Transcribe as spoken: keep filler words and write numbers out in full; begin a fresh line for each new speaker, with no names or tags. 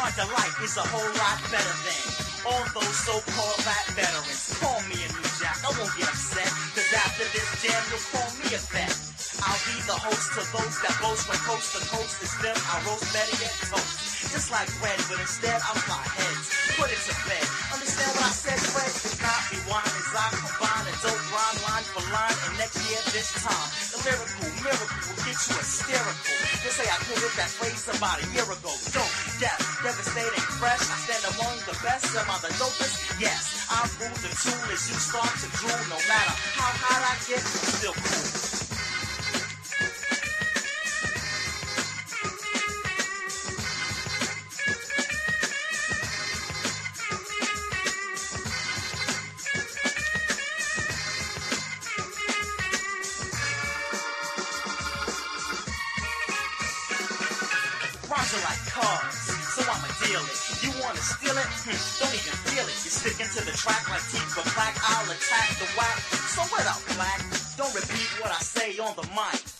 Ron Delight is a whole lot better than all those so-called rap veterans. Call me a new jack, I won't get upset, cause after this jam you'll call me a vet. I'll be the host to those that boast from coast to coast. It's them, I'll roast better yet toast. Just like bread, but instead I fly heads. Put it to bed. Understand what I said, Fred? It's not rewind as I combine a dope rhyme line for line. And next year, this time, the lyrical miracle will get you hysterical. Just say I could have that phrase about a year ago. Dope, death, devastating, fresh. I stand among the best. Am I the dopest? Yes. I rule the tool as you start to drool. No matter how hot I get, I'm still cool. Rhymes are like cars, so I'ma deal it. You wanna steal it? Hm, don't even feel it. You're sticking to the track like teeth for black. I'll attack the whack. So what up, black? Don't repeat what I say on the mic.